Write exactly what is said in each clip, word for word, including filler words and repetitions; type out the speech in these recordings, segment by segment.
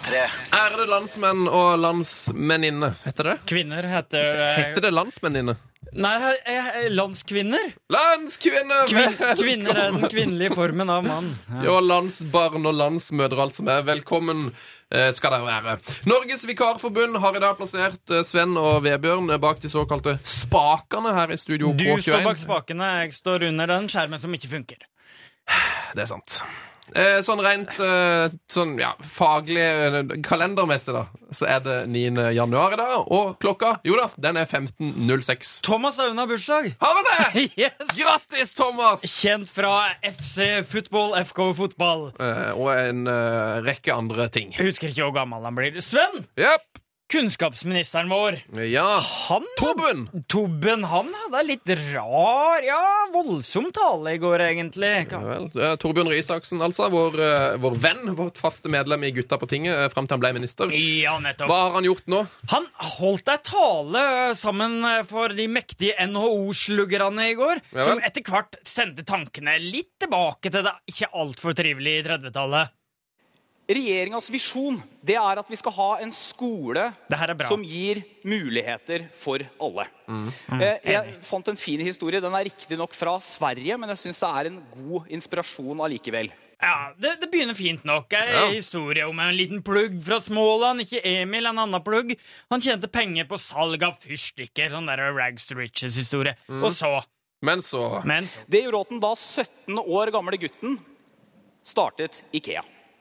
tre. Ærede landsmenn og landsmenninne, heter det? Kvinner heter Heter det landsmenninne? Nei, eh, landskvinner. Landskvinner! Kvin kvinner er den kvinnelige formen av mann. Ja, landsbarn og landsmødre, alt som er. Velkommen eh, skal dere være. Norges Vikarforbund har i dag plassert eh, Sven og Vebjørn bak de såkalte spakene her i studio Du K tjueen. står bak spakene, jeg står under den skjermen som ikke funker. Det er sant. Eh, sånn rent eh, sånn, ja, faglig eh, kalendermessig da, så er det niende januar i dag, og klokka, jo da, den er femten null seks. Thomas har unna bursdag. Har han det? Yes. Grattis, Thomas! Kjent fra F C Fotball, F K Fotball. Eh, og en eh, rekke andre ting. Jeg husker ikke hvor gammel han blir. Sven, Japp. kunnskapsministeren vår. Ja, Han, Torben. Tobben, han hadde litt rar, ja, voldsom tale i går, egentlig. Ja, vel. Eh, Torbjørn Røe Isaksen, altså, vår, eh, vår venn, vårt faste medlem i Gutta på tinget, eh, frem til han ble minister. Ja, nettopp. Hva har han gjort nå? Han holdt ei tale sammen for de mektige N H O-sluggerne i går, Ja vel. som etter hvert sendte tankene litt tilbake til det ikke alt for trivelige i tredvetallet. Regjeringens visjon, det er at vi skal ha en skole Det her er bra. som gir muligheter for alle. Eh, Jeg fant en fin historie, den er riktig nok fra Sverige, men jeg synes det er en god inspirasjon allikevel. Ja, det, det begynner fint nok. En Ja. historie om en liten plugg fra Småland, ikke Emil, en annen plugg. Han tjente penger på salg av fyrstikker, sånn der rags to riches-historie. Og så, Men så... men Det gjorde at den da sytten år gamle gutten startet IKEA.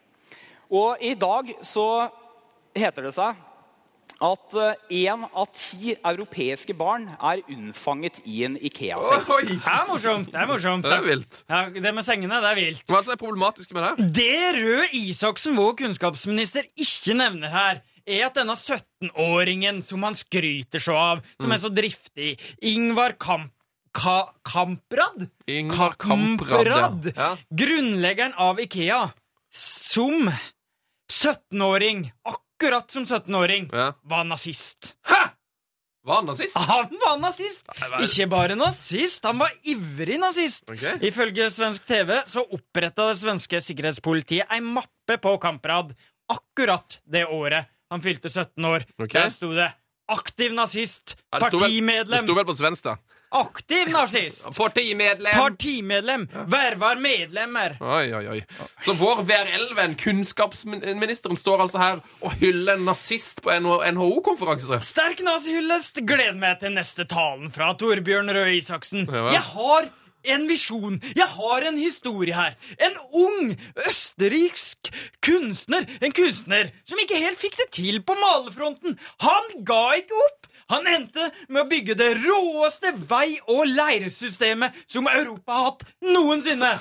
Og i dag så heter det seg at en av ti europeiske barn er unnfanget i en IKEA-seng. Oi! det er morsomt, det er morsomt. Det er vilt. Ja, det med sengene, det er vilt. Hva er det som er problematisk med det her? Det Røe Isaksen, vår kunnskapsminister, ikke nevner her, er at denne sytten-åringen som han skryter så av, som er så driftig, Ingvar Kamp Ka Kamprad? Ingvar Kamprad, ja. Ja. Grunnleggeren av IKEA, som sytten-åring, akkurat som sytten-åring, Ja. var nazist. Hæ? Var han nazist? Han var nazist! Nei, hva er det? Ikke bare nazist, han var ivrig nazist. Ok. Ifølge svensk T V så opprettet det svenske sikkerhetspolitiet en mappe på Kamprad akkurat det året han fylte sytten år. Ok. Der sto det aktiv nazist, Ja, det sto vel- Det partimedlem. sto vel på svensk da. Aktiv nazist, Partimedlem! partimedlem, vervar medlemmer. Oi, oi, oi. Så vår V R L-venn, kunnskapsministeren, står altså her og hyller en nazist på N H O-konferanse. Sterk nazihyllest. Gled meg til neste talen fra Torbjørn Røe Isaksen. Ja vel. Jeg har en visjon. Jeg har en historie her. En ung, østerriksk kunstner. En kunstner som ikke helt fikk det til på malefronten. Han ga ikke opp. Han endte med å bygge det råeste vei- og leiresystemet som Europa har hatt noensinne.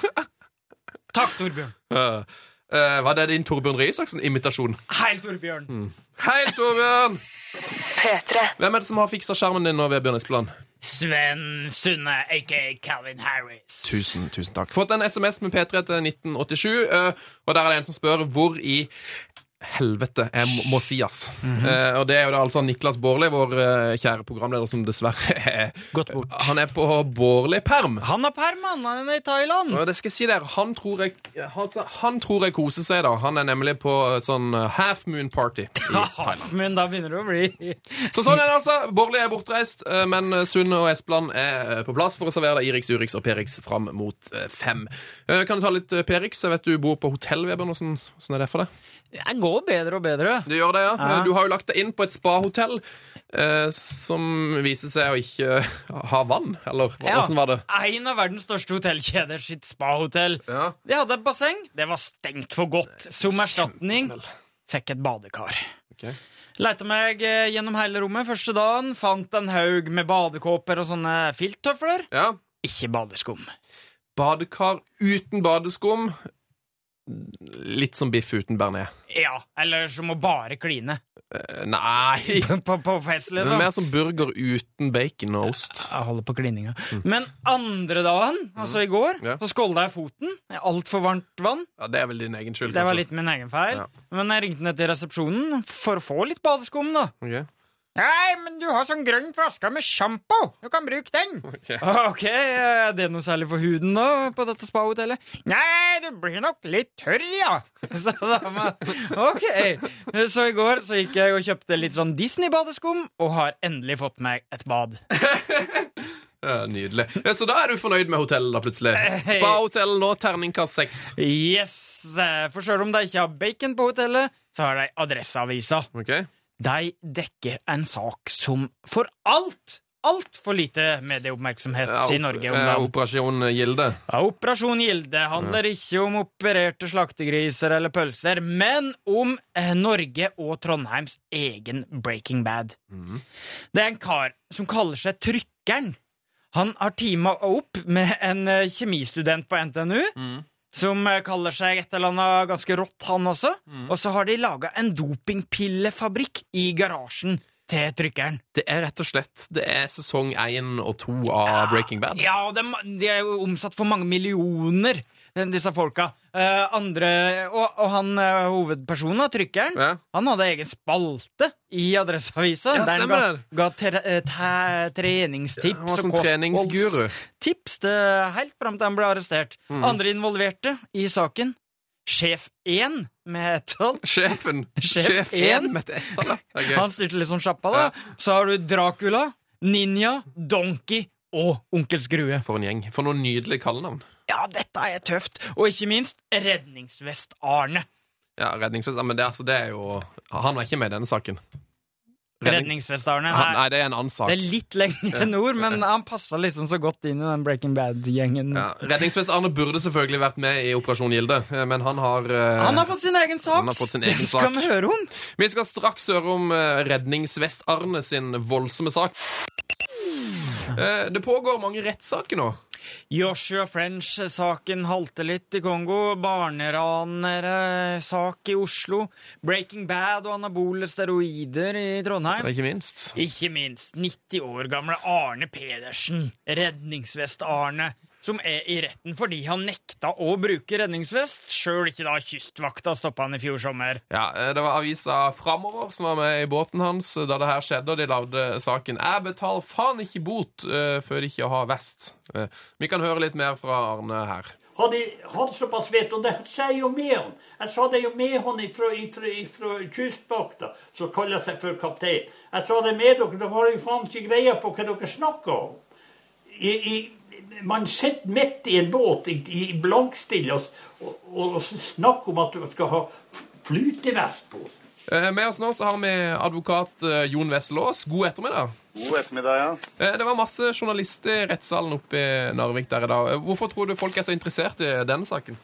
Takk, Torbjørn. Uh, uh, var det din Torbjørn Røe Isaksen-imitasjon? Hei, Torbjørn. Hei, Torbjørn! P tre. Hvem er det som har fikset skjermen din nå, Vebjørn Espeland? Sven Sunne, aka Calvin Harris. Tusen, tusen takk. Fått en sms med P tre til nitten åttisju, uh, og der er det en som spør hvor i helvete er Mo- Mosias. uh, og det er jo da altså Niklas Baarli, vår uh, kjære programleder, som dessverre er Gått bort. Han er på Baarli-perm. Han har perman, han er i Thailand. Og det skal jeg si der, han tror jeg, han, han tror jeg koser seg da. Han er nemlig på sånn uh, half moon party i Thailand. Men da begynner det å bli Så sånn er det altså. Baarli er bortreist, uh, men Sunne og Espeland er uh, på plass for å servere deg Irix, Urix og Perix fram mot uh, fem. Uh, kan du ta litt uh, Perix? Jeg vet du bor på hotell, Vebjørn. Hvordan, hvordan er det for deg? Det går bedre og bedre. Du gjør det, ja. Ja. Du har jo lagt deg inn på et spa-hotell uh, som viser seg å ikke uh, ha vann, eller Ja. hvordan var det? En av verdens største hotellkjeder sitt spa-hotell. Ja. De hadde et basseng. Det var stengt for godt. Som erstatning Smell. fikk et badekar. Ok. Leite meg eh, gjennom hele rommet første dagen. Fant en haug med badekåper og sånne filttøfler. Ja. Ikke badeskum. Badekar uten badeskum. Litt som biff uten bearnés. Ja, eller som å bare kline. Uh, nei. På, på fest, Det er liksom. mer som burger uten bacon og ost. Jeg holder på klininga. Men andre dagen, altså i går, Ja. så skålda jeg foten i altfor varmt vann. Ja, Det er vel din egen skyld, Det var kanskje. litt min egen feil. Ja. Men jeg ringte ned til resepsjonen for å få litt badeskum, da. Ok. Nei, men du har sånn grønn flaske med shampoo. Du kan bruke den. Okay. ok, er det noe særlig for huden da, på dette spa-hotellet? Nei, du blir nok litt tørr, ja. Så da, ok. Så i går så gikk jeg og kjøpte litt sånn Disney-badeskum, og har endelig fått meg et bad. Ja, nydelig. Så da er du fornøyd med hotellet da, plutselig. Spa-hotell nå, terningkast seks. Yes, for selv om de ikke har bacon på hotellet, så har de adresseavisa. Ok. De dekker en sak som for alt, alt for lite medieoppmerksomhet ja, i Norge om dagen. Operasjon Gilde. Ja, Operasjon Gilde handler ja. ikke om opererte slaktegriser eller pølser, men om eh, Norge og Trondheims egen Breaking Bad. Mm. Det er en kar som kaller seg Trykkeren. Han har teamet opp med en eh, kjemistudent på N T N U, mm. som kaller seg et eller annet ganske rått, han også. Mm. Og så har de laget en dopingpillefabrikk i garasjen til Trykkeren. Det er rett og slett, det er sesong én og to av ja, Breaking Bad. Ja, og de, de er jo omsatt for mange millioner, disse folka. Uh, andre, og, og han uh, hovedpersonen av Trykkeren, ja. han hadde egen spalte i adresseavisa. Ja, der han ga, ga tre, tre, treningstips. Ja, han var sånn treningsguru. Tips det, helt frem til han ble arrestert. Mm. Andre involverte i saken. Sjef én med ett tall. Sjefen. Sjef én med ett tall. Okay. Han styrte litt sånn kjappa da. Ja. Så har du Dracula, Ninja, Donkey og Onkel Skrue. For en gjeng. For noen nydelige kallenavn. Ja, dette er tøft. Og ikke minst Redningsvest Arne. Ja, Redningsvest, men det, altså, det er jo... Han var ikke med i denne saken. Redning... Redningsvest Arne. Han, nei, det er en annen sak. Det er litt lenger nord, men han passer liksom så godt inn i den Breaking Bad-gjengen. Ja, Redningsvest Arne burde selvfølgelig vært med i Operasjon Gilde, men han har... Uh... Han har fått sin egen sak! Han har fått sin egen sak. Skal vi høre om? Vi skal straks høre om uh, Redningsvest Arne sin voldsomme sak. Uh, det pågår mange rettssaker nå. Joshua French-saken halter litt i Kongo, barneranere-sak i Oslo, Breaking Bad og anabole steroider i Trondheim. Ikke minst. Ikke minst nitti år gamle Arne Pedersen, redningsvest Arne, som er i retten fordi han nekta å bruke redningsvest, selv ikke da kystvakta stoppet han i fjor sommer. Ja, det var avisa Framover som var med i båten hans da det her skjedde, og de lavde saken «Jeg betaler faen ikke bot uh, før de ikke har vest». Uh, vi kan høre litt mer fra Arne her. Hadde han såpass vet, og det sier jo med han. Jeg sa det jo med han ifra, ifra, ifra kystvakta, som kaller seg for kaptein. Jeg sa det med dere, da har jeg faen ikke greie på hva dere snakker om. I... i Man sitter midt i en båt i, i blankstille og, og, og snakker om at du skal ha flytevest på. Eh, med oss nå så har vi advokat eh, Jon Wesselås. God ettermiddag. God ettermiddag, ja. Eh, det var masse journalister i rettssalen oppe i Narvik der i dag. Hvorfor tror du folk er så interessert i denne saken?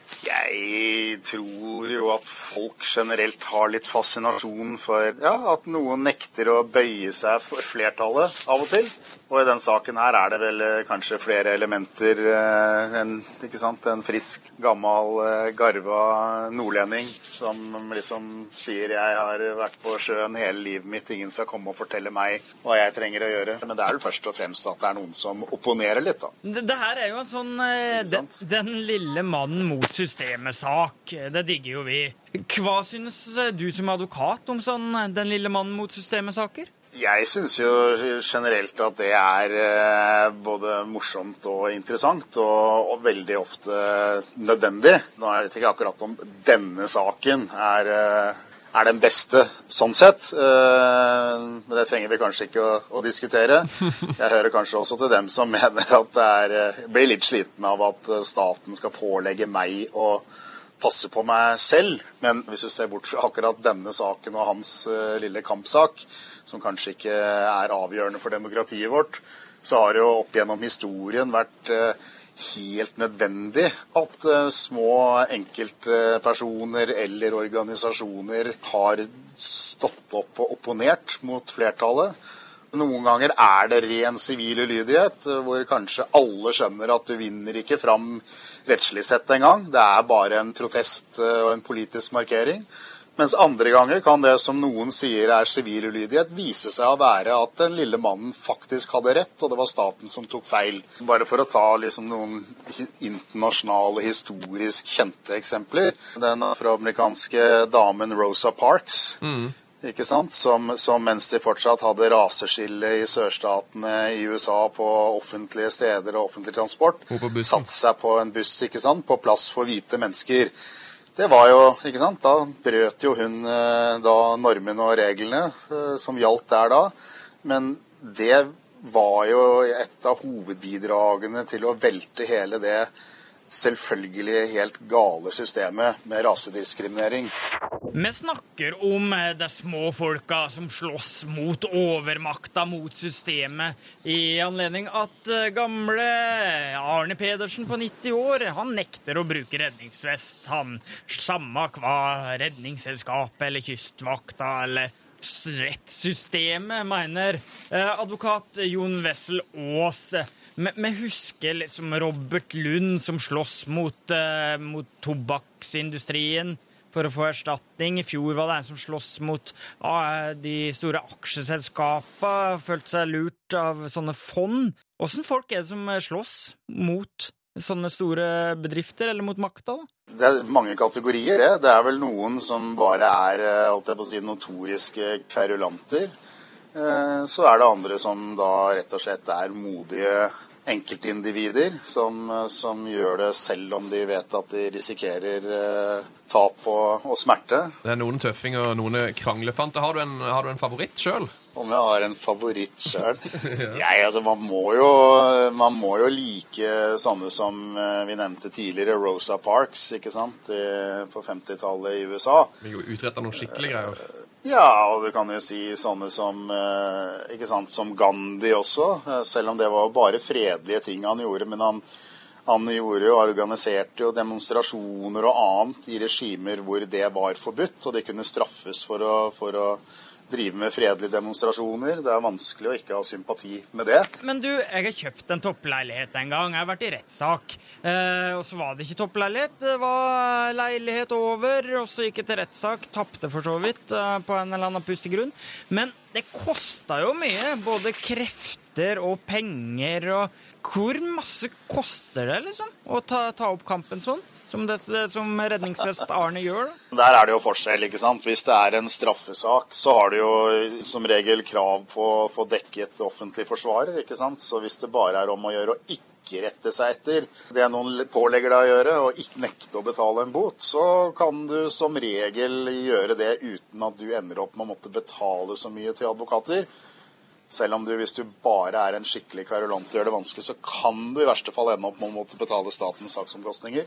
Jeg tror jo at folk generelt har litt fascinasjon for ja, at noen nekter å bøye seg for flertallet av og til. Og i den saken her er det vel kanskje flere elementer eh, enn, ikke sant, en frisk, gammel, eh, garva nordlending som liksom sier jeg har vært på sjøen hele livet mitt, ingen skal komme og fortelle meg hva jeg trenger å gjøre. Men det er jo først og fremst at det er noen som opponerer litt, da. Det, det her er jo en sånn eh, den, den lille mannen mot systemet-sak. Det digger jo vi. Hva synes du som advokat om sånn den lille mannen mot systemet-saker? Jeg synes jo generelt at det er eh, både morsomt og interessant, og, og veldig ofte nødvendig. Nå vet jeg ikke akkurat om denne saken er, eh, er den beste sånn sett, eh, men det trenger vi kanskje ikke å, å diskutere. Jeg hører kanskje også til dem som mener at det er, jeg blir litt sliten av at staten skal pålegge meg å passe på meg selv. Men hvis du ser bort fra akkurat denne saken og hans uh, lille kampsak, som kanskje ikke er avgjørende for demokratiet vårt, så har det jo opp gjennom historien vært uh, helt nødvendig at uh, små enkeltpersoner eller organisasjoner har stått opp og opponert mot flertallet. Noen ganger er det ren sivil ulydighet, hvor kanskje alle skjønner at du vinner ikke fram rettslig sett en gang. Det er bare en protest og en politisk markering. Mens andre ganger kan det som noen sier er sivil ulydighet, vise seg å være at den lille mannen faktisk hadde rett, og det var staten som tok feil. Bare for å ta liksom noen internasjonale, historisk kjente eksempler. Den afroamerikanske damen Rosa Parks. Mm. ikke sant? Som, som mens de fortsatt hadde raseskille i sørstatene i U S A på offentlige steder og offentlig transport, satt seg på en buss, ikke sant? På plass for hvite mennesker. Det var jo, ikke sant? Da brøt jo hun da normene og reglene som gjaldt der da, men det var jo et av hovedbidragene til å velte hele det selvfølgelig helt gale systemet med rasediskriminering. Vi snakker om de små folka som slåss mot overmakta, mot systemet, i anledning at gamle Arne Pedersen på nitti år, han nekter å bruke redningsvest. Han, samme hva redningsselskapet eller kystvakta eller rettssystemet, mener advokat Jon Wessel Aas. Vi husker liksom Robert Lund som slåss mot, uh, mot tobakksindustrien for å få erstatning. I fjor var det en som slåss mot uh, de store aksjeselskapene, følte seg lurt av sånne fond. Hvordan folk er det som slåss mot sånne store bedrifter, eller mot makta da? Det er mange kategorier, det. Det er vel noen som bare er, alt jeg på å si, notoriske kverulanter. Så er det andre som da rett og slett er modige enkeltindivider som, som gjør det selv om de vet at de risikerer eh, tap og, og smerte. Det er noen tøffinger og noen kranglefanter. Har du en, har du en favoritt selv? Om jeg har en favoritt selv? ja. Jeg, altså, man må, jo, man må jo like sånne som vi nevnte tidligere, Rosa Parks, ikke sant, I, på femtitallet I U S A. Vi jo utrettet noen skikkelige greier. Ja, og du kan jo si sånne som, ikke sant, som Gandhi også, selv om det var bare fredelige ting han gjorde, men han, han gjorde og organiserte jo demonstrasjoner og annet I regimer hvor det var forbudt, og det kunne straffes for å, for å drive med fredelige demonstrasjoner. Det er vanskelig å ikke ha sympati med det. Men du, jeg har kjøpt en toppleilighet en gang. Jeg har vært I rettssak. Eh, og så var det ikke toppleilighet. Det var leilighet over, og så gikk jeg til rettssak. Tappte for så vidt eh, på en eller annen pussig grunn. Men det kostet jo mye. Både krefter og penger. Og hvor masse koster det, liksom? Å ta, ta opp kampen sånn? Som, det, som redningsvest Arne gjør da? Der er det jo forskjell, ikke sant? Hvis det er en straffesak, så har du jo som regel krav på å få dekket offentlig forsvarer, ikke sant? Så hvis det bare er om å gjøre å ikke rette seg etter det noen pålegger deg å gjøre, og ikke nekte å betale en bot, så kan du som regel gjøre det uten at du ender opp med å måtte betale så mye til advokater. Selv om du, hvis du bare er en skikkelig kverulant og gjør det vanskelig, så kan du I verste fall ende opp med å måtte betale statens saksomkostninger.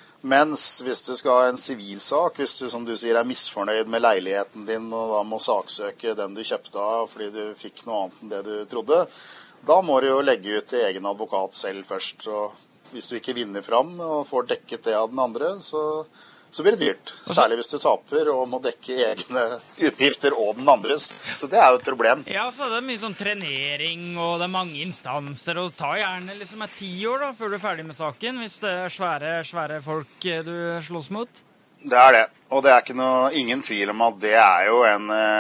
Mens hvis du skal ha en sivilsak, hvis du som du sier er misfornøyd med leiligheten din og da må saksøke den du kjøpte av fordi du fikk noe annet enn det du trodde, da må du jo legge ut til egen advokat selv først. Og hvis du ikke vinner fram og får dekket det av den andre, så, så blir det dyrt. Særlig hvis du taper og må dekke egne utgifter og den andres. Så det er jo et problem. Ja, så det er mye sånn trenering, og det er mange instanser, og det tar gjerne liksom et ti år da, før du er ferdig med saken, hvis det er svære, svære folk du slåss mot. Det er det, og det er ikke noe, ingen tvil om at det er jo en,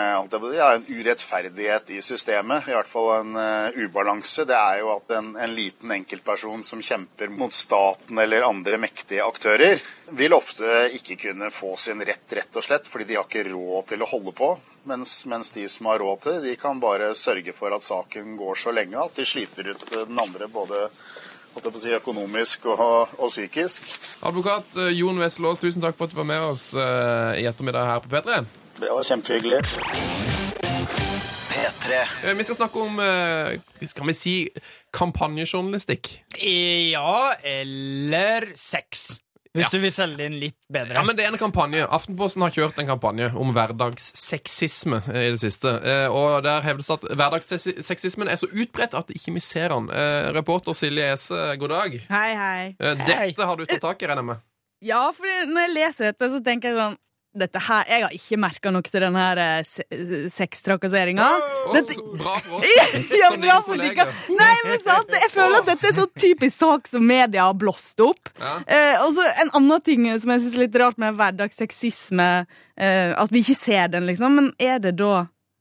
ja, en urettferdighet I systemet, I hvert fall en uh, ubalanse. Det er jo at en, en liten enkeltperson som kjemper mot staten eller andre mektige aktører, vil ofte ikke kunne få sin rett, rett og slett, fordi de har ikke råd til å holde på. Mens, mens de som har råd til, de kan bare sørge for at saken går så lenge at de sliter ut den andre både si, økonomisk og, og psykisk. Advokat Jon Wessel Aas, tusen takk for at du var med oss uh, I ettermiddag her på P tre. Det var kjempehyggelig. P tre. Uh, vi skal snakke om, uh, skal vi si, kampanjejournalistikk. Ja, eller sex. Hvis ja. Du vil selge det inn litt bedre. Ja, men det er en kampanje. Aftenposten har kjørt en kampanje om hverdagssexisme I det siste. Eh, og der hevdes at hverdagssexismen er så utbredt at ikke vi ser den. Eh, reporter Silje Ese, god dag. Hei, hei. Eh, dette hei. Har du tatt tak I, regner med? Ja, for når jeg leser dette, så tenker jeg sånn, dette her, jeg har ikke merket nok til denne her sextrakasseringen. Oh, dette... Bra for oss. ja, bra for dere. Nei, men sant, jeg føler at dette er så typisk sak som media har blåst opp. Ja. Eh, og så en annen ting som jeg synes er litt rart med hverdagssexisme, eh, at vi ikke ser den, liksom. Men er det da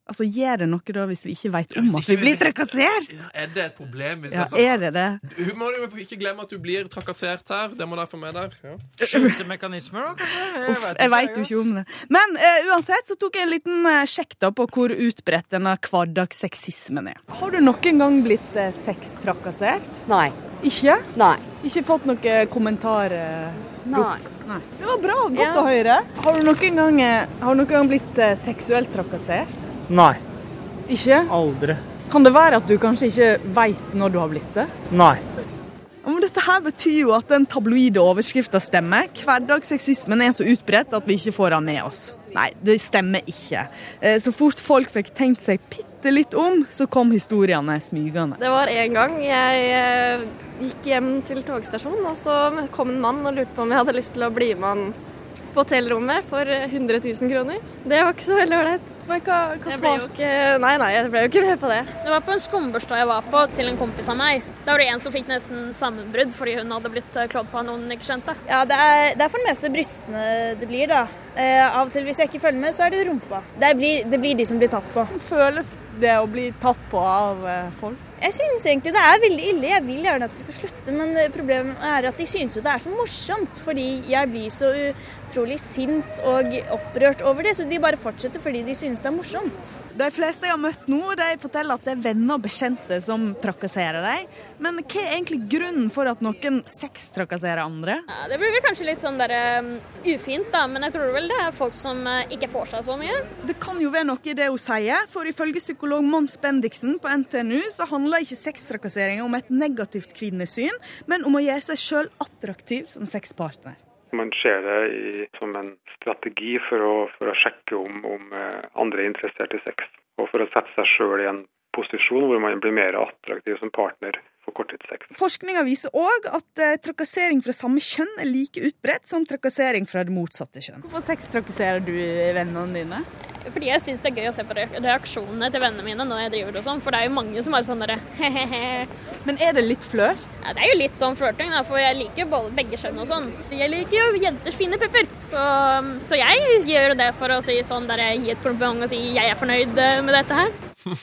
Altså, gjør det noe da hvis vi ikke vet om at vi blir trakassert? Er det et problem? Hvis Ja, det er er det det? Du må jo ikke glemme at du blir trakassert her. Det må derfor med der. Ja. Skjulte mekanismer, da, kanskje? Jeg Uff, jeg vet jo ikke om det. Men uh, uansett så tok jeg en liten uh, sjekk da på hvor utbredt denne hverdagssexismen er. Har du noen gang blitt uh, sextrakassert? Nei. Ikke? Nei. Ikke fått noen kommentar? Uh, Nei. Nei. Det var bra, godt Ja. å høre. Har du noen gang, uh, har du noen gang blitt uh, seksuelt trakassert? Nei, Ikke? aldri. Kan det være at du kanskje ikke vet når du har blitt det? Nei. Men dette her betyr jo at den tabloide overskriften stemmer. Hverdagssexismen er så utbredt at vi ikke får den med oss. Nei, det stemmer ikke. Eh, Så fort folk fikk tenkt seg bitte litt om, så kom historiene smygende. Det var en gang jeg eh, gikk hjem til togstasjonen, og så kom en mann og lurte på om jeg hadde lyst til å bli med han på hotellrommet for hundre tusen kroner. Det var ikke så veldig ålreit. Men hva, hva Jeg ble jo ikke, nei, nei, jeg ble jo ikke med på det. Det var på en skumbursdag jeg var på til en kompis av meg. Da var det en som fikk nesten sammenbrudd fordi hun hadde blitt klådd på av noen ikke kjente. Ja, det er, det er for det meste brystene det blir da. Eh, av og til hvis jeg ikke følger med, så er det rumpa. Det blir, det blir de som blir tatt på. føles det å bli tatt på av eh, folk? Jeg synes egentlig det er veldig ille. Jeg vil gjerne at det skal slutte, men problemet er at de synes jo det er så morsomt, fordi jeg blir så utrolig sint og opprørt over det, så de bare fortsetter fordi de synes det er morsomt. De fleste jeg har møtt nå, de forteller at det er venner og bekjente som trakasserer deg. Men hva er egentlig grunnen for at noen sextrakasserer andre? Ja, det blir vel kanskje litt sånn der um, ufint da, men jeg tror vel det er folk som uh, ikke får seg så mye. Det kan jo være noe i det hun sier, for ifølge psykolog Mons Bendiksen på N T N U så handler ikke sextrakassering om et negativt kvinnesyn, men om å gjøre seg selv attraktiv som sexpartner. Man ser det i, som en strategi for å, for å sjekke om, om andre er interessert i sex, og for å sette seg selv i en posisjon hvor man blir mer attraktiv som partner for korttidssex. Forskninga viser òg at eh, trakassering fra samme kjønn er like utbredt som trakassering fra det motsatte kjønn. Hvorfor sextrakasserer du vennene dine? Fordi jeg synes det er gøy å se på reaksjonene til vennene mine når jeg driver og sånn, for det er jo mange som har sånn der hehehe. Men er det litt flørt? Ja, det er jo litt sånn flørting da, for jeg liker jo både begge kjønn og sånn. Jeg liker jo jenters fine pupper, så, så jeg gjør det for å si sånn der jeg gir et kompliment og si jeg er fornøyd med dette her.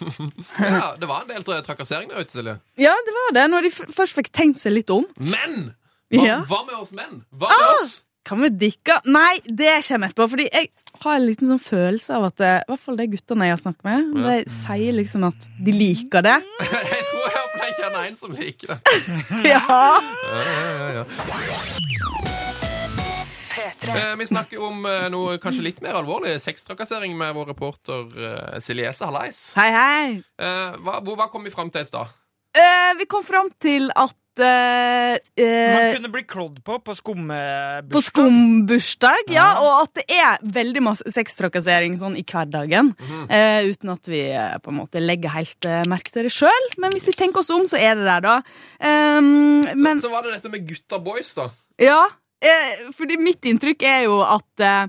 Ja, det var en del trakassering der ute, Silje. Ja, det var det, når de f- først fikk tenkt seg litt om. Men! Hva, Ja. hva med oss menn? Hva med Ah! oss? Kan vi dikke? Nei, det kommer jeg etterpå, fordi jeg har en liten sånn følelse av at det, i hvert fall de guttene jeg har snakket med, de sier liksom at de liker det. Jeg tror jeg har jeg kjenner en som liker det. Ja. Ja, ja, ja. Eh, vi snakker om eh, noe kanskje litt mer alvorlig. Sextrakassering med vår reporter eh, Silje Ese. Hallais. Hei, hei. Eh, hva, hvor, hva kom vi frem til i stad? Eh, vi kom fram til at eh, eh, Man kunne bli klådd på på skummebursdag. På skumbursdag, ja, og at det er veldig masse sextrakassering sånn i hverdagen, Mhm. eh, uten at vi eh, på en måte legger helt eh, merke til det selv. Men hvis vi tenker oss om, så er det der da. Um, men, Så, så var det dette med gutta boys, da. ja, eh, fordi mitt inntrykk er jo at eh,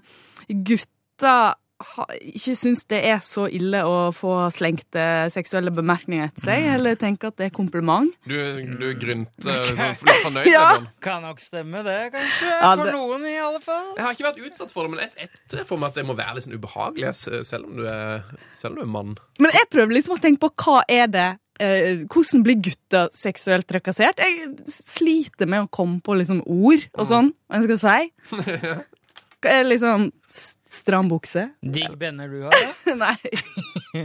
gutta ha, ikke synes det er så ille å få slengt eh, seksuelle bemerkninger etter seg, eller tenker at det er kompliment. Du, du grynte liksom, litt fornøyd Ja. med den. Kan nok stemme det, kanskje. Ja, For det- noen i alle fall. Jeg har ikke vært utsatt for det, men jeg ser for meg at det må være litt sånn ubehagelig, s- selv om du er, selv om du er mann. Men jeg prøver liksom å tenke på hva er det eh, hvordan blir gutter seksuelt trakassert? Jeg sliter med å komme på liksom ord og sånn, hva jeg skal si. Hva er liksom s- stram bukse? Digg benner du har, da? Nei.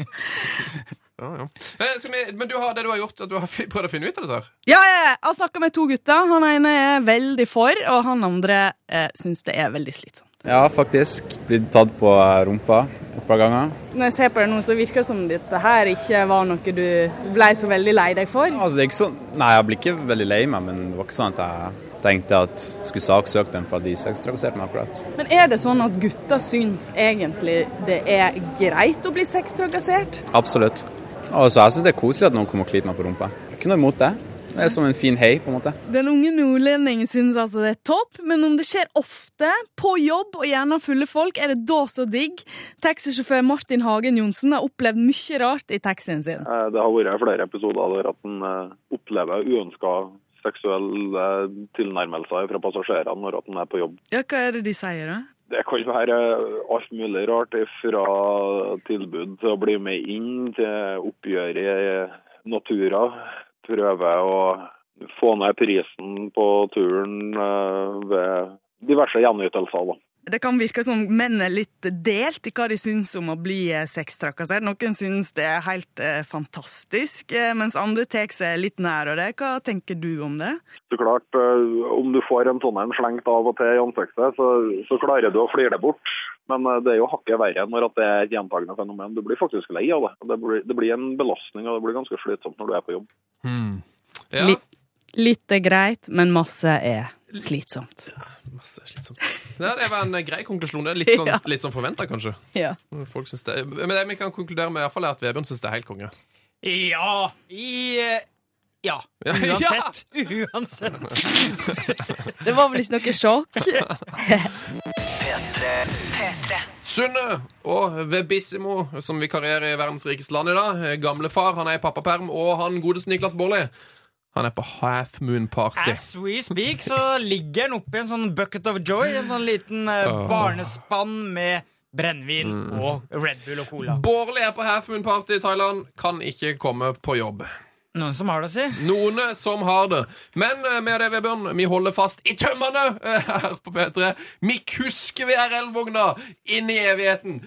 Ja, ja. Eh, skal vi, men du har, det du har gjort, at du har fi- prøvd å finne ut av dette her? Ja, ja, ja. Jeg har snakket med to gutter. Han ene er veldig for, og han andre eh, synes det er veldig slitsomt. Ja, faktisk. Blitt tatt på rumpa et par ganger. Når jeg ser på det nå, så virker det som dette her ikke var noe du ble så veldig lei deg for. Altså, det er ikke sånn, nei, jeg blir ikke veldig lei meg, men det var ikke sånn at jeg tenkte at jeg skulle saksøke dem for at de sextrakasserte meg akkurat. Men er det sånn at gutter synes egentlig det er greit å bli sextrakassert? Absolutt. Altså, jeg synes det er koselig at noen kommer og klipper meg på rumpa. Jeg er ikke noe imot det. Det er som en fin hei, på en måte. Den unge nordlendingen synes altså det er topp, men om det skjer ofte, på jobb og gjerne fulle folk, er det da så digg. Taxisjåfør Martin Hagen Johnsen har opplevd mye rart i taxien sin. Det har vært flere episoder der at en opplever uønsket seksuelle tilnærmelser fra passasjerene når en er på jobb. Ja, hva er det de sier da? Det kan være alt mulig rart fra tilbud til å bli med inn til oppgjør i Natura. Prøve å få ned prisen på turen ved diverse gjenytelser da. Det kan virke som menn er litt delt i hva de synes om å bli sextrakassert. Noen synes det er helt eh, fantastisk, eh, mens andre tar seg litt nær av det. Hva tenker du om det? Så klart, eh, om du får en sånn en slengt av og til i ansiktet, så, så klarer du å flire det bort. Men eh, det er jo hakket verre når det er et gjentagende fenomen. Du blir faktisk lei av det. Det blir, det blir en belastning, og det blir ganske slitsomt når du er på jobb. Hmm. Ja. Litt, litt er greit, men masse er slitsomt. Ja, masse slitsomt. Ja, det var en grei konklusjon. Det er litt sånn, ja. litt sånn forventet, kanskje. Ja. Folk synes det. Men det vi kan konkludere med i hvert fall er at Vebjørn synes det er helt konge. Ja, i... Ja, uansett. Ja. Uansett. Det var vel ikke noe sjokk. P tre. Sunne og Webissimo, som vikarierer i verdens rikeste land i dag. Gamle far, han er i pappaperm, og han godeste Niklas Baarli. Han er på Half Moon Party. As we speak, så ligger han oppe i en sånn bucket of joy, en sånn liten uh, barnespann med brennvin mm. og Red Bull og cola. Baarli er på Half Moon Party i Thailand, kan ikke komme på jobb. Noen som har det, si. Noen som har det. Men med det, Vebjørn, vi holder fast i tømmerne her på P tre. Vi kusker V R L-vogna inn i evigheten.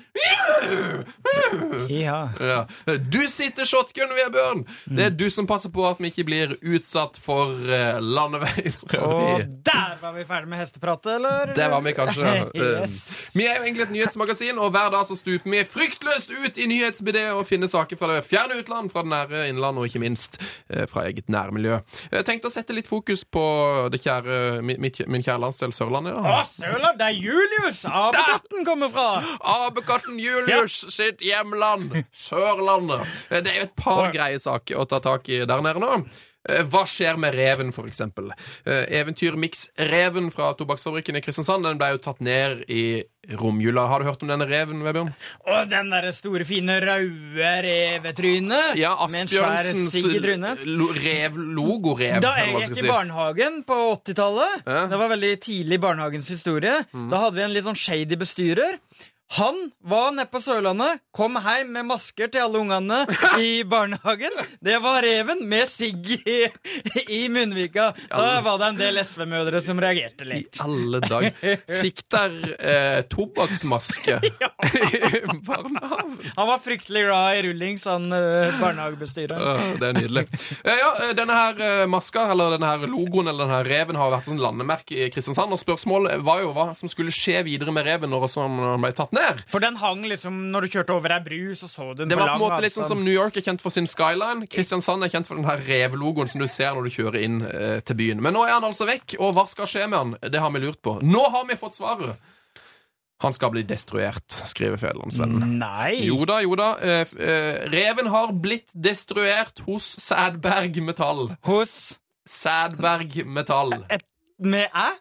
Ja. Ja. Du sitter shotgun, Vebjørn. Mm. Det er du som passer på at vi ikke blir utsatt for uh, landeveisrøveri. Og der var vi ferdig med hestepratet, eller? Det var vi kanskje. Yes. Vi er jo egentlig et nyhetsmagasin, og hver dag så stuper vi fryktløst ut i nyhetsb D og finner saker fra det fjerne utland, fra det nære innland, og ikke minst fra eget nærmiljø. Jeg tenkte å sette litt fokus på det kjære, mitt, min kjære landsdel Sørlandet. Å, Sørland, det er Julius! Abekatten kommer fra! Abekatten Julius ja. Sitt hjemland, Sørlandet. Det er jo et par ja. greie saker å ta tak i der nede nå. Hva skjer med reven, for eksempel? Eventyrmix Reven fra Tobakksfabrikken i Kristiansand, den ble jo tatt ned i romjula. Har du hørt om denne reven, Vebjørn? Og den der store, fine, røde revetrynet. Ja, Asbjørnsens rev-logo-rev. Da jeg gikk i barnehagen på åttitallet, ja. Det var veldig tidlig i barnehagens historie, mm. Da hadde vi en litt sånn shady bestyrer. Han var nede på Sørlandet, kom hjem med masker til alle ungene i barnehagen. Det var reven med sigg i, i munnvika. Da var det en del S V-mødre som reagerte litt. I alle dag. Fikk der eh, tobakksmaske ja. i barnehagen. Han var fryktelig glad i rulling, sånn uh, barnehagebestyrer. Uh, det er nydelig. Uh, ja, denne her uh, maska, eller denne her logoen, eller denne her reven har vært sånn landemerke i Kristiansand, og spørsmålet var jo hva som skulle skje videre med reven når han ble tatt ned. For den hang liksom, når du kjørte over ei bru, så så du den det på lang. Det var på en måte litt sånn som New York er kjent for sin skyline. Kristiansand er kjent for den her revlogoen som du ser når du kjører inn eh, til byen. Men nå er han altså vekk, og hva skal skje med han? Det har vi lurt på. Nå har vi fått svaret. Han skal bli destruert, skriver Federlandsvennen. Nei. Jo da, jo da. Eh, eh, reven har blitt destruert hos Sædberg Metall. Hos? Sædberg Metall. Et, med æ?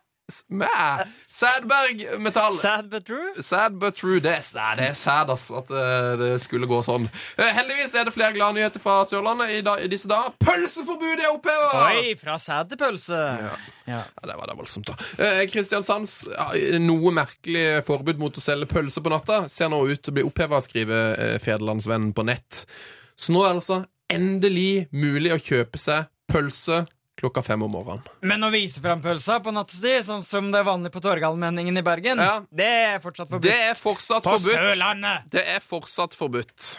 Med Sædberg Metall. Sad but true? Sad but true. Det er, det er sad, ass, at uh, det skulle gå sånn. Uh, heldigvis er det flere glade nyheter fra Sørlandet i, da, i disse dager. Pølseforbudet er opphevet! Oi, fra sæd til pølse. Ja. Ja. Ja, det var da voldsomt, da. Uh, Kristiansands uh, noe merkelig forbud mot å selge pølse på natta ser nå ut til å bli opphevet, skriver uh, Federlandsvennen på nett. Så nå er det altså endelig mulig å kjøpe seg pølse klokka fem om morgenen. Men å vise frem pølsa på nattestid, sånn som det er vanlig på Torgallmenningen i Bergen, ja. Det er fortsatt forbudt. Det er fortsatt på forbudt. På Sørlandet. Det er fortsatt forbudt.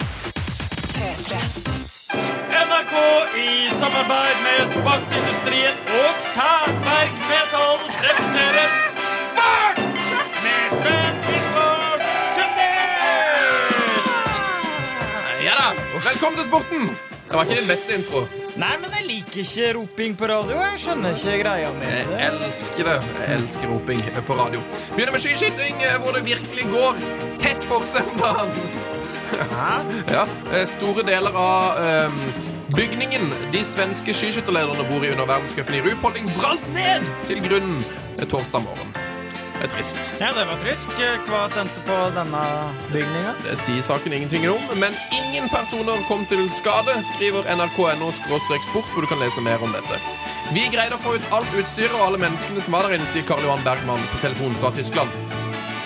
N R K i samarbeid med tobakksindustrien og Sædberg Metall presenterer Spart med Sven Ingvard Sundert! Ja da, velkommen til sporten! Det var ikke din beste intro. Nei, men jeg liker ikke roping på radio. Jeg skjønner ikke greia med det. Jeg elsker det. Jeg elsker roping på radio. Begynner med skiskyting, hvor det virkelig går hett for seg om dagen. Ja, store deler av um, bygningen de svenske skiskytterlederne bor i under verdenscupen i Ruhpolding brant ned til grunnen torsdag morgen. Det er trist. Ja, det var trist. Hva tente på denne bygningen? Det sier saken ingenting om, men ingen personer kom til skade, skriver N R K N O skråstrek sport, hvor du kan lese mer om dette. Vi greide å få ut alt utstyret og alle menneskene som var der inne, sier Karl Johan Bergman på telefonen fra Tyskland.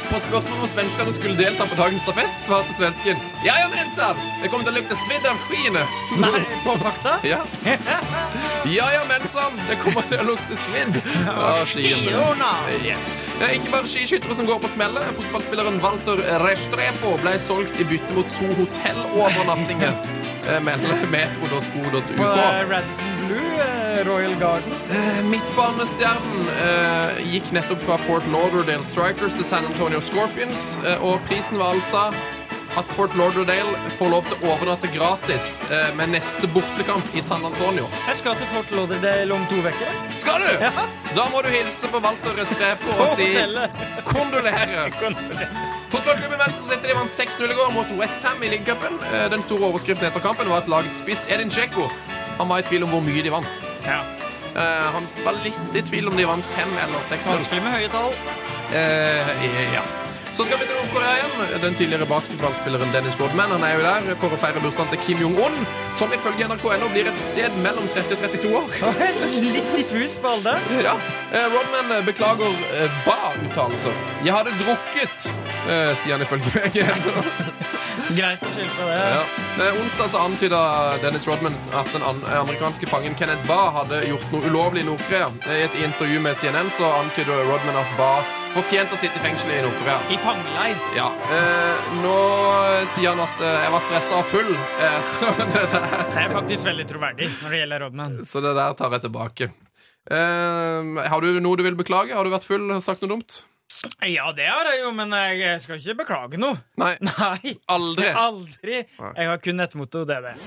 På spørsmål om svenskene skulle delta på dagens stafett, svarte svensken Jajamensan, det kommer til å lukte svidd av skiene. Nei, på fakta? Ja. Jajamensan, det kommer til å lukte svidd av skiene. Yes. Det er ikke bare skiskyttere som går på smelle. Fotballspilleren Walter Restrepo ble solgt i bytte mot to hotellovernattinger. Melder metro dot co dot u k. På Radisson Blue, Royal Garden. Eh, Midtbanestjernen eh, gikk nettopp fra Fort Lauderdale Strikers til San Antonio Scorpions, eh, og prisen var altså at Fort Lauderdale får lov til å overnatte gratis eh, med neste bortekamp i San Antonio. Jeg skal til Fort Lauderdale om to vekker. Skal du? Ja. Da må du hilse på Walter Restrepo og si kondolere. Fotballklubben Manchester City vant seks null i går mot West Ham i Ligacupen. Den store overskriften etter kampen var at lagets spiss Edin Dzeko, han var i tvil om hvor mye de vant. Ja. Uh, han var litt i tvil om de vant fem eller seks null. Vanskelig med høye tall. Uh, ja. Så skal vi til Nord-Korea igjen. Den tidligere basketballspilleren Dennis Rodman, han er jo der for å feire bursdagen til Kim Jong-un, som ifølge N R K N O blir et sted mellom tretti og trettito år. Litt diffus på alder. Ja. Eh, Rodman beklager eh, ba-uttalelser. Jeg hadde drukket, eh, sier han ifølge meg. Greit å skylde på det. Ja. Eh, onsdag så antydet Dennis Rodman at den an- amerikanske fangen Kenneth Ba hadde gjort noe ulovlig i Nord-Korea. I et intervju med C N N så antyder Rodman at Ba fortjent å sitte i fengsel i Nord-Korea. I fangeleir. Ja. Eh, nå sier han at eh, jeg var stresset og full. Eh, så det der... Det er faktisk veldig troverdig når det gjelder Rodman. Så det der tar jeg tilbake. Eh, har du noe du vil beklage? Har du vært full og sagt noe dumt? Ja, det har jeg jo, men jeg skal ikke beklage noe. Nei. Nei. Aldri. Aldri. Jeg har kun et motto, det er det.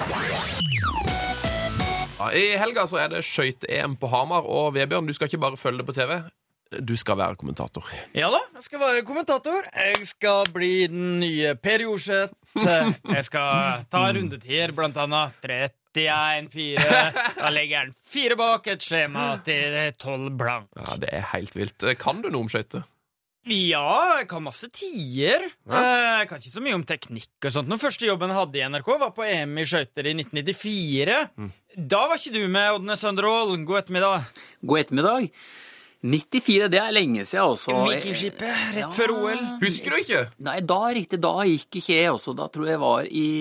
Ja, I helga så er det skøyte-E M på Hamar, og Vebjørn, du skal ikke bare følge det på T V. Du skal være kommentator. Ja da, jeg skal være kommentator. Jeg skal bli den nye Per Jorseth. Jeg skal ta rundetider, blant annet trettien fire. Da legger jeg den fire bak et skjema til tolv blank. Ja, det er helt vilt. Kan du noe om skøyte? Ja, jeg kan masse tider. Ja. Jeg kan ikke så mye om teknikk og sånt. Den første jobben jeg hadde i N R K var på E M i skøyter i nitten nittifire. Mm. Da var ikke du med, Ådne Sønderål. God ettermiddag. God ettermiddag. nittifire, det er lenge siden også. Vikingskipet, rett ja. Før O L. Husker du ikke? Nei, da riktig, da gikk ikke jeg også. Da tror jeg jeg var i,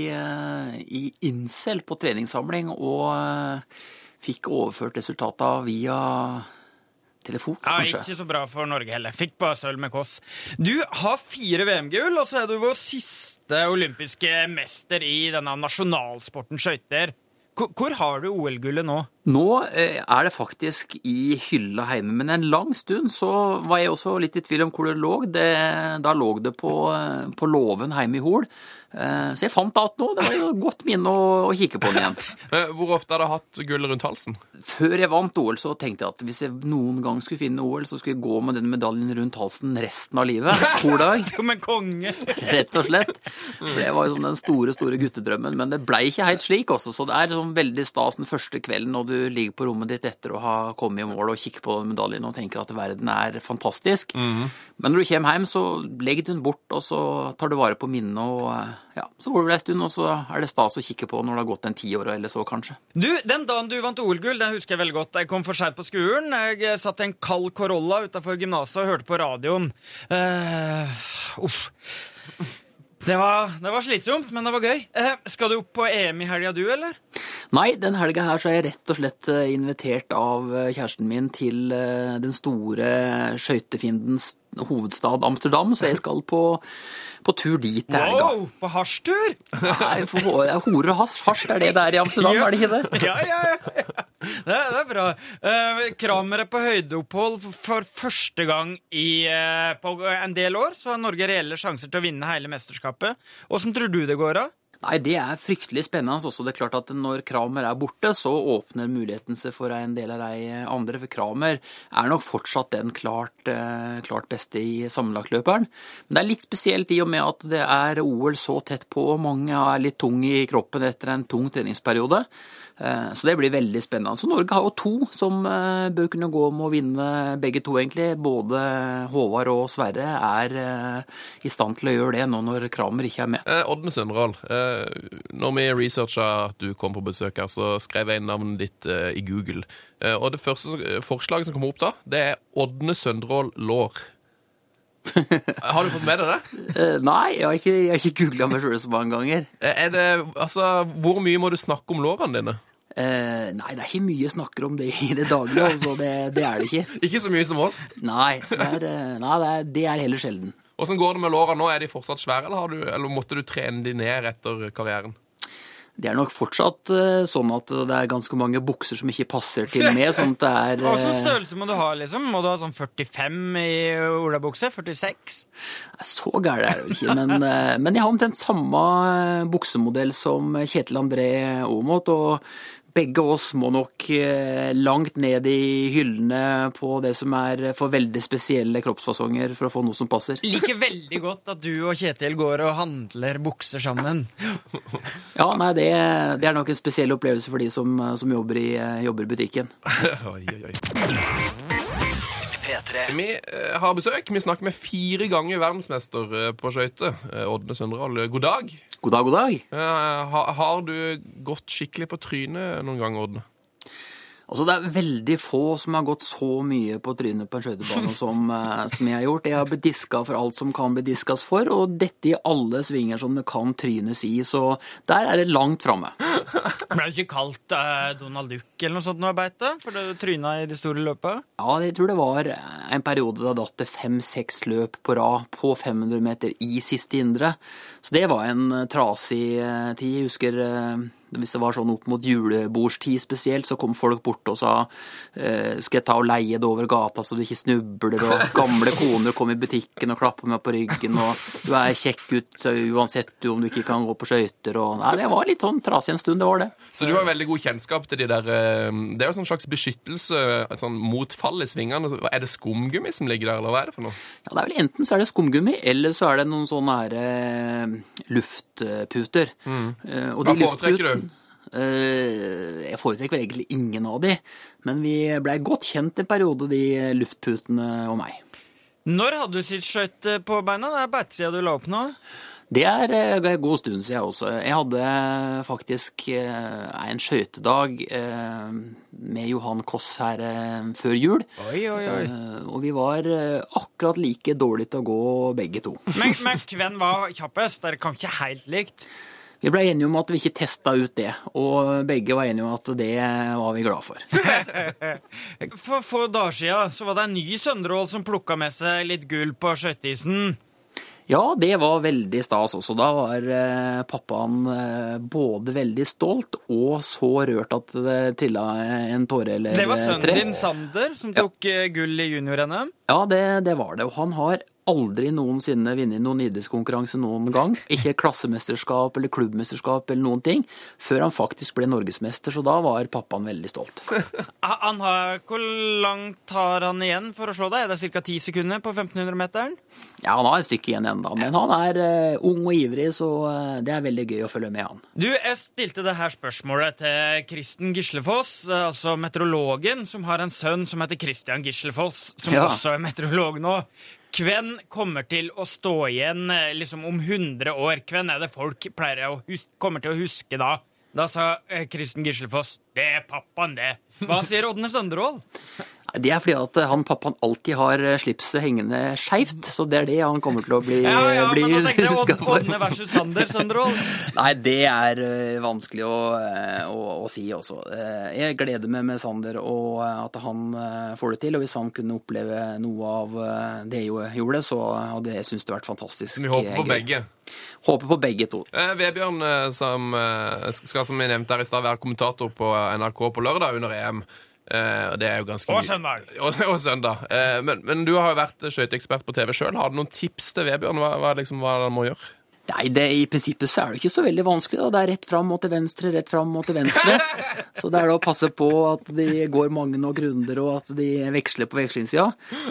i Incel på treningssamling og uh, fikk overført resultatet via telefon, ja, kanskje. Ikke så bra for Norge heller. Fikk bare sølv med Koss. Du har fire V M-gull, og så er du vår siste olympiske mester i denne nasjonalsporten skøyter. Hvor har du O L-gullet nå? Nå eh, er det faktisk i hylla hjemme, men en lang stund så var jeg også litt i tvil om hvor det lå. Det, da lå det på, på låven hjemme i Hol. Eh, så jeg fant det alt nå. Det var jo et godt minne å, å kikke på den igjen. Hvor ofte har du hatt gull rundt halsen? Før jeg vant O L så tenkte jeg at hvis jeg noen gang skulle finne O L, så skulle jeg gå med den medaljen rundt halsen resten av livet. Hvor dag? Som en konge. Rett og slett. For det var jo som den store, store guttedrømmen, men det ble ikke helt slik også, så det er sånn veldig stas den første kvelden, og du ligger på rommet ditt etter å ha kommet i mål og kikker på medaljen og tenker at verden er fantastisk. Mm-hmm. Men når du kommer hjem, så legger du den bort, og så tar du vare på minnet, og ja, så går det en stund, og så er det stas å kikke på når det har gått en ti år eller så, kanskje. Du, den dagen du vant O L-gull, den husker jeg veldig godt. Jeg kom for sent på skolen. Jeg satt i en kald Corolla utenfor gymnaset og hørte på radioen. Uh, uff. Det var, det var slitsomt, men det var gøy. Eh, skal du opp på E M i helga du, eller? Nei, den helga her så er jeg rett og slett invitert av kjæresten min til den store skøytefindens hovedstad Amsterdam, så jeg skal på, på tur dit til helga. Wow, på hasjtur? Nei, for, horer og hasj, hasj, det er det det er i Amsterdam, yes. Er det ikke det? Ja, ja, ja. Det, det er bra. Uh, Kramer er på høydeopphold for, for første gang i, uh, på en del år, så har Norge reelle sjanser til å vinne hele mesterskapet. Hvordan tror du det går da? Nei, det er fryktelig spennende også. Det er klart at når Kramer er borte, så åpner muligheten seg for en del av de andre. For Kramer er nok fortsatt den klart, klart beste i sammenlagtløperen. Men det er litt spesielt i og med at det er O L så tett på. Mange er litt tung i kroppen etter en tung treningsperiode. Så det blir veldig spennende. Så Norge har jo to som bør kunne gå om å vinne begge to egentlig. Både Håvard og Sverre er i stand til å gjøre det nå når Kramer ikke er med. Eh, Ådne Sønderål, eh, når vi researchet at du kom på besøk her, så skrev jeg navnet ditt eh, i Google. Eh, og det første forslaget som kom opp da, det er Ådne Sønderål Lår. Har du fått med deg det? Uh, nei, jeg har ikke, jeg har ikke googlet meg selv så mange ganger. Er det, altså, hvor mye må du snakke om lårene dine? Uh, nei, det er ikke mye jeg snakker om det i det daglige, altså, det, det er det ikke. Ikke så mye som oss? Nei, det er, nei, det er, det er heller sjelden. Hvordan går det med lårene nå? Er de fortsatt svære, eller, har du, eller måtte du trene de ned etter karrieren? Det er nok fortsatt uh, sånn at det er ganske mange bukser som ikke passer til med, sånn at det er... Hva slags størrelse må du ha, liksom? Må du ha sånn førtifem i olabukse? førtiseks? Så gærent er det ikke, men, uh, men jeg har omtrent samme buksemodell som Kjetil André Aamodt, og begge oss må nok uh, langt ned i hyllene på det som er for veldig spesielle kroppsfasonger for å få noe som passer. Liker veldig godt at du og Kjetil går og handler bukser sammen. Ja, nei, det, det er nok en spesiell opplevelse for de som, som jobber, i, jobber i butikken. Oi, oi, oi. Vi uh, har besøk. Vi snakker med fire ganger verdensmester uh, på skøyte. Uh, Ådne Søndrål, god dag. God dag, god dag. Uh, har, har du gått skikkelig på trynet noen gang, Ådne? Altså, det er veldig få som har gått så mye på trynet på en skøytebane som, uh, som jeg har gjort. Jeg har blitt disket for alt som kan bli diskas for, og dette i alle svinger som det kan trynes i, så der er det langt fremme. Ble det ikke kalt uh, Donald Duck eller noe sånt nå, Beite? For du trynet i de store løpet? Ja, jeg tror det var en periode da datt det fem-seks løp på rad på fem hundre meter i siste indre. Så det var en trasig uh, tid. Jeg husker... Uh, Hvis det var sånn opp mot julebordstid spesielt, så kom folk bort og sa eh, skal jeg ta og leie det over gata så du ikke snubler, og gamle koner kom i butikken og klappet meg på ryggen, og du er kjekk ut uansett om du ikke kan gå på skøyter, og nei, det var litt sånn trasig en stund, det var det. Så du har veldig god kjennskap til de der, det er jo sånn slags beskyttelse sånn mot fall i svingene. Er det skumgummi som ligger der, eller hva er det for noe? Ja, det er vel enten så er det skumgummi, eller så er det noen sånne her, eh, luftputer. Mm. Eh, og hva de foretrekker du? Jeg foretrekker vel egentlig ingen av de, men vi ble godt kjent en periode, de luftputene og meg. Når hadde du sitt skjøyt på beina? Det er beitesida du la opp nå. Det er en god stund siden jeg også. Jeg hadde faktisk en skjøytedag med Johan Koss her før jul. Oi, oi, oi. Og vi var akkurat like dårlig til å gå begge to. Men, men hvem var kjappest? Dere kom ikke helt likt. Vi ble enige om at vi ikke testet ut det, og begge var enige om at det var vi glad for. For få dager siden så var det en ny Søndrål som plukket med seg litt gull på skjøyteisen. Ja, det var veldig stas også. Da var eh, pappaen eh, både veldig stolt og så rørt at det trillet en tåre eller tre. Det var sønnen din, Sander, som tok ja. gull i junior-N M? Ja, det, det var det. Og han har aldri noensinne vunnet noen idrettskonkurranse noen gang. Ikke klassemesterskap eller klubbmesterskap eller noen ting, før han faktisk ble norgesmester, så da var pappaen veldig stolt. Han har, hvor langt har han igjen for å slå deg? Er det cirka ti sekunder på femten hundre meteren? Ja, han har et stykke igjen enda, men han er uh, ung og ivrig, så uh, det er veldig gøy å følge med han. Du, jeg stilte det her spørsmålet til Kristen Gislefoss, altså meteorologen, som har en sønn som heter Christian Gislefoss, som ja. også er meteorolog nå. Hvem kommer til å stå igjen liksom om hundre år? Hvem er det folk pleier å huske, kommer til å huske da? Da sa eh, Kristen Gislefoss, det er pappaen det. Hva sier Ådne Søndrål? Det er fordi at han pappaen alltid har slipset hengende skjevt, så det er det han kommer til å bli... Ja, ja, bli men da tenker jeg Ådne versus Sander, Søndrål. Nei, det er uh, vanskelig å, uh, å, å si også. Uh, jeg gleder meg med Sander og uh, at han uh, får det til, og hvis han kunne oppleve noe av uh, det jeg gjorde, så hadde jeg synes det vært fantastisk. Vi håper på gøy. Begge. Håper på begge to. Eh, Vebjørn, som uh, skal, som jeg nevnte her i stad, være kommentator på N R K på lørdag under E M. Uh, det er jo ganske og søndag. Og, og søndag. Uh, men, men du har jo vært skøyteekspert på T V selv. Har du noen tips til Vebjørn? Hva, hva, liksom, hva han må gjøre? Nei, det, i prinsippet så er det ikke så veldig vanskelig. Da. Det er rett fram og til venstre, rett fram og til venstre. Så det er da å passe på at de går mange nok runder, og at de veksler på vekslingssida.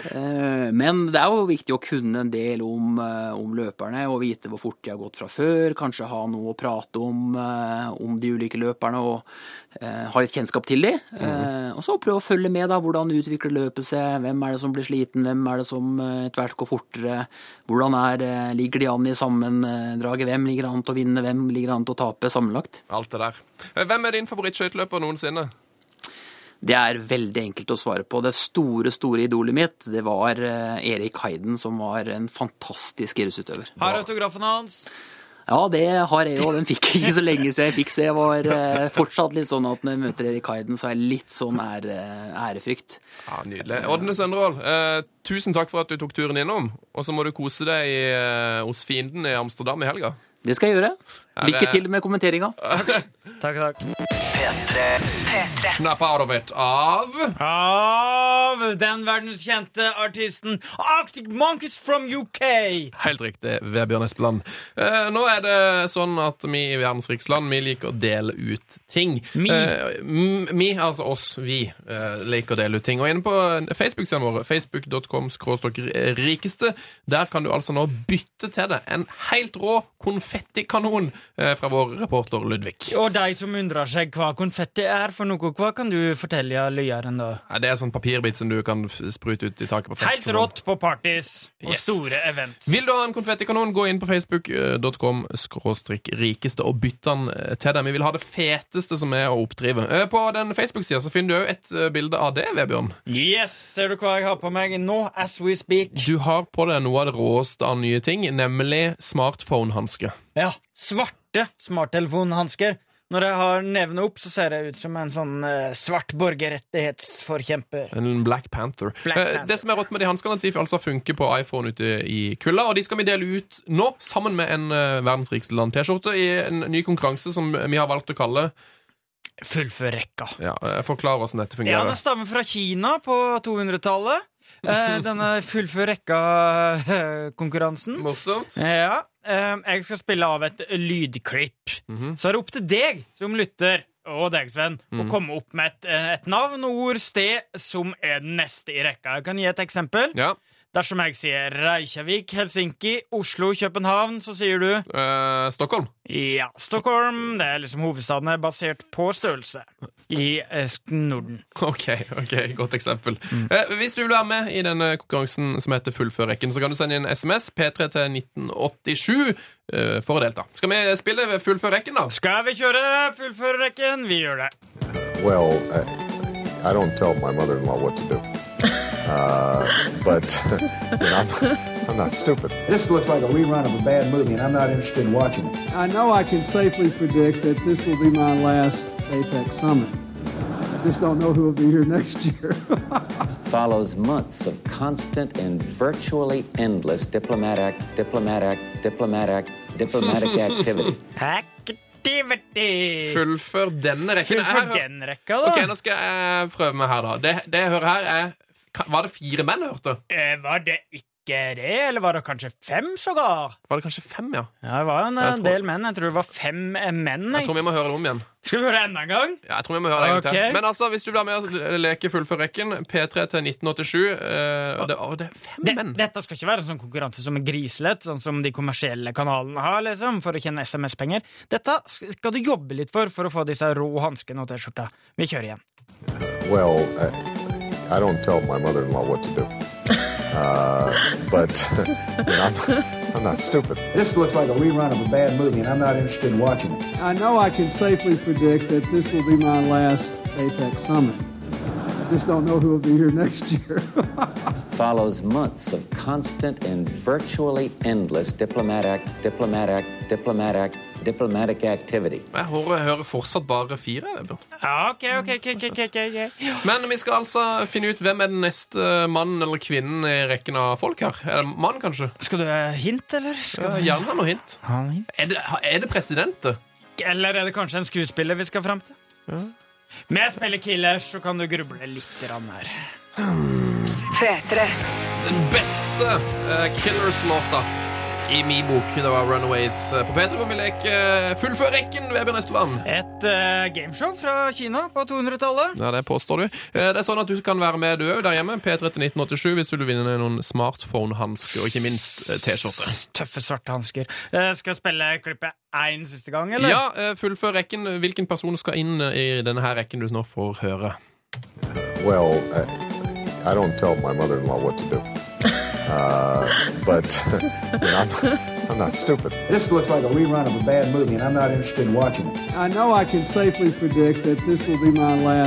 Uh, men det er jo viktig å kunne en del om, uh, om løperne, og vite hvor fort de har gått fra før. Kanskje ha noe å prate om, uh, om de ulike løperne, og uh, ha litt kjennskap til de. Uh, og så prøve å følge med da, hvordan utvikler løpet seg, hvem er det som blir sliten, hvem er det som uh, etter hvert går fortere, hvordan er, uh, ligger de an i sammendraget, hvem ligger an til å vinne, hvem ligger an til å tape sammenlagt. Alt det der. Hvem er din favorittskøyteløper noensinne? Det er veldig enkelt å svare på. Det store, store idolet mitt, det var Erik Heiden, som var en fantastisk idrettsutøver. Har autografen hans? Ja, det har jeg jo. Den fikk jeg ikke så lenge siden jeg fikk, så jeg var eh, fortsatt litt sånn at når jeg møter Erik Heiden, så er jeg litt sånn ære, ærefrykt. Ja, nydelig. Ådne Sønderål, eh, tusen takk for at du tok turen innom, og så må du kose deg i, eh, hos fienden i Amsterdam i helga. Det skal jeg gjøre. Lykke til med kommenteringa. Takk, takk. Snap out of it av Av den verdenskjente artisten Arctic Monkeys from U K. Helt riktig, Vebjørn Espeland. eh, Nå er det sånn at vi i Verdens riksland, vi liker å dele ut ting. Mi. eh, Mi, altså oss, vi eh, liker å dele ut ting. Og inne på Facebook-siden vår, facebook dot com skråstrek rikeste, der kan du altså nå bytte til det en helt rå konfettikanon eh, fra vår reporter Ludvig. Og de som undrer seg hva konfetti er for noe, hva kan du fortelle lyeren da? Ja, det er sånn papirbit som du kan f- sprute ut i taket på fest. Helt rått på parties og Yes. store events. Vil du ha en konfettikanon, gå inn på facebook dot com skråstrek rikeste og bytte den eh, til dem. Vi vil ha det feteste som er å oppdrive. Eh, På den Facebook-siden så finner du jo et eh, bilde av det, Vebjørn. Yes, ser du hva jeg har på meg nå, as we speak? Du har på deg noe av det råeste av nye ting, nemlig smartphone-hanske. Ja, svarte smarttelefonhansker. Når jeg har nevnet opp, så ser jeg ut som en sånn uh, svart borgerrettighetsforkjemper. En Black Panther. Black Eh, Panther. Det som er rått med de hanskene, at de altså funker på iPhone ute i kulda, og de skal vi dele ut nå, sammen med en uh, verdens rikeste land T-skjorte, i en ny konkurranse som vi har valgt å kalle Fullfør rekka. Ja, jeg forklarer hvordan dette Ja, fungerer. den stammer fra Kina på tohundretallet. Eh, denne fullfør rekka-konkurransen. Morsomt. Ja, eh, jeg skal spille av et lydklipp. Så er det opp til deg som lytter, og deg, Sven, å Mhm. komme opp med et, eh, et navn, ord, sted som er den neste i rekka. Jeg kan gi et eksempel. Ja. Dersom jeg sier Reykjavik, Helsinki, Oslo, København, så sier du Eh, Stockholm. Ja, Stockholm. Det er liksom hovedstaden er basert på størrelse i eh, Norden. Ok, ok, godt eksempel. Eh, hvis du vil være med i denne konkurransen som heter Fullfør rekken, så kan du sende inn S M S P tre til nitten åttisju eh, for å delta. Skal vi spille ved Fullfør rekken, da? Skal vi kjøre fullførerrekken? Vi gjør det. Well, uh, I don't tell my mother-in-law what to do. Uh, but you know, I'm, I'm not stupid. This looks like a rerun of a bad movie, and I'm not interested in watching it. I know I can safely predict that this will be my last APEC summit. I just don't know who will be here next year. Follows months of constant and virtually endless diplomatic, diplomatic, diplomatic, diplomatic activity. Activity. Fullfør denne rekken. Fullfør Jeg- den rekka, da. Ok, nå skal jeg prøve meg her, da. Det, det jeg hører her, er Var det fire menn jeg hørte? Eh, var det ikke det, eller var det kanskje fem sågar? Var det kanskje fem, ja? Ja, det var en Jeg eh, tror- del menn. Jeg tror det var fem eh, menn. Jeg tror vi må høre det om igjen. Skal vi høre enda en gang? Ja, jeg tror vi må høre det en gang til. Ok. Men altså, hvis du vil være med og leke Fullfør rekken, P tre til nitten åttisju eh, og det, å, det er fem Det, menn. dette skal ikke være en sånn konkurranse som er griselett, sånn som de kommersielle kanalene har, liksom, for å tjene S M S-penger. Dette skal du jobbe litt for for å få disse rå hanskene og T-skjorta. Vi kjører igjen. Well, uh, I don't tell my mother-in-law what to do. Uh, but you know, I'm, I'm not stupid. This looks like a rerun of a bad movie, and I'm not interested in watching it. I know I can safely predict that this will be my last APEC summit. I just don't know who will be here next year. Follows months of constant and virtually endless diplomatic, diplomatic, diplomatic, diplomatic activity. Jeg hører, jeg hører fortsatt bare fire. Bjørn. Ja, ok, ok, ok, ok, ok, ok. Men vi skal altså finne ut hvem er den neste mannen eller kvinnen i rekken av folk her. Er det mann, kanskje? Skal du ha hint, eller? Skal Ja, gjerne ha noe hint. Ha hint. Er det, er det presidenter? Eller er det kanskje en skuespiller vi skal frem til? Ja. Med jeg spiller Killers, så kan du gruble litt grann her. Den beste uh, Killers-låta i min bok. Det var Runaways på P tre, hvor vi leker Fullfør rekken, Vebjørn Espeland. Et uh, gameshow fra Kina på tohundretallet. Ja, det påstår du. Eh, Det er sånn at du kan være med du òg der hjemme. P tre til nitten åttisju hvis du vil vinne noen smartphone-hansker, og ikke minst eh, T-skjorte. Tøffe svarte hansker. Uh, skal jeg spille klippet én siste gang, eller? Ja, eh, fullfør rekken. Hvilken person skal inn i denne her rekken du nå får høre? Well, uh, I don't tell my mother-in-law what to do. Uh, but you know, I'm, I'm not stupid. This looks like a rerun of a bad movie, and I'm not interested in watching it. I know I can safely predict that this will be my last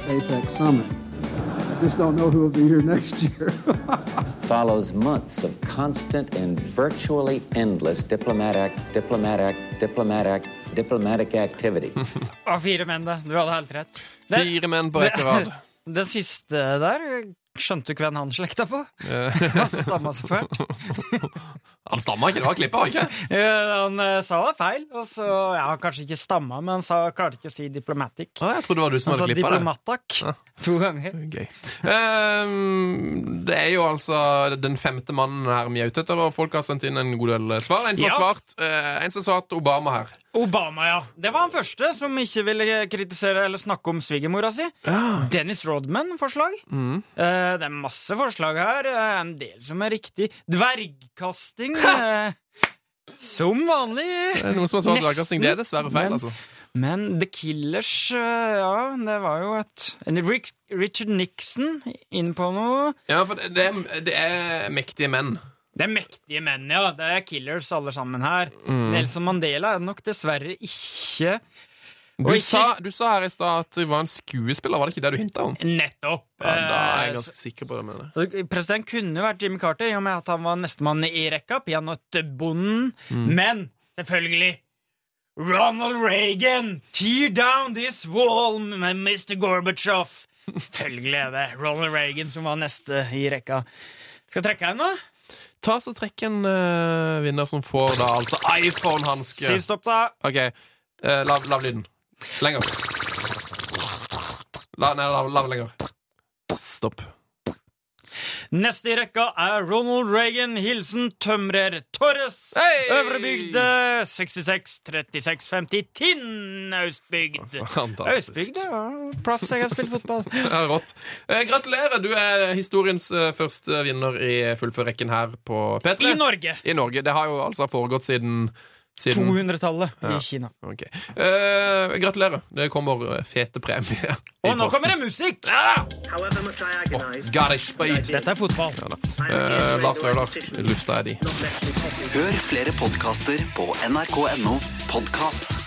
APEC summit. I just don't know who will be here next year. Follows months of constant and virtually endless diplomatic, diplomatic, diplomatic, diplomatic activity. Og fire menn, da. Du hadde helt rett. Den, Fire menn på rekke og rad. Den siste der, skjønte du hvem han slekta på? Han stammet seg før. Han stammet ikke, det var klippet, var det ikke? Ja, han uh, sa det feil, og så, ja, han kanskje ikke stammet, men han sa, klarte ikke å si diplomatic. Ah, jeg trodde det var du som han hadde klippet det. Han sa diplomatak, ah. to ganger. Gøy. Um, det er jo altså den femte mannen her vi er ute etter, og folk har sendt inn en god del svar. En som ja. har svart, uh, en som har svart Obama her. Obama, ja. Det var han første som ikke ville kritisere eller snakke om svigermora si. Ja. Dennis Rodman-forslag. Mm. Uh, det er masse forslag her, uh, en del som er riktig. Dvergkasting. Uh, som vanlig. Det er noen som har svart dvergkasting. Det er dessverre feil, men, altså. Men The Killers, uh, ja, det var jo et en Rick, Richard Nixon inne på noe. Ja, for det, det, er, det er mektige menn. Det er mektige menn, ja. Det er killers alle sammen her. Mm. Nelson Mandela er nok dessverre ikke... Du, ikke... Sa, du sa her i sted at det var en skuespiller, var det ikke det du hintet om? Nettopp. Ja, da er jeg ganske sikker på det med det. President kunne vært Jimmy Carter, i og med at han var nestemann i rekka, peanøttbonden. Mm. Men, selvfølgelig, Ronald Reagan, tear down this wall med mister Gorbachev. Selvfølgelig er det Ronald Reagan som var neste i rekka. Skal jeg trekke en nå? Ta så trekk en uh, vinner som får da altså iPhone-hanske. Si stopp da. Ok, uh, lav, lav lyden. Lenger. La, nei, lav, lav lenger. Stopp. Neste i rekka er Ronald Reagan, hilsen Tømrer Torres. Hey! Øvrebygde sekstiseks trettiseks femti Tinn, Østbygd. Fantastisk. Østbygd, ja. Plass jeg har spilt fotball. Ja, rått. Eh, gratulerer, du er historiens eh, første vinner i fullførrekken her på P tre. I Norge. I Norge. Det har jo altså foregått siden... Siden... to hundretallet ja. i Kina. Okay. Uh, gratulerer. Det kommer fete premie. Og nå kommer det musikk! Ja! Oh, Gary Speed. Dette er fotball. Ja, uh, Lars Vaular, lufta er de. Hør flere podcaster på N R K punktum no podcast.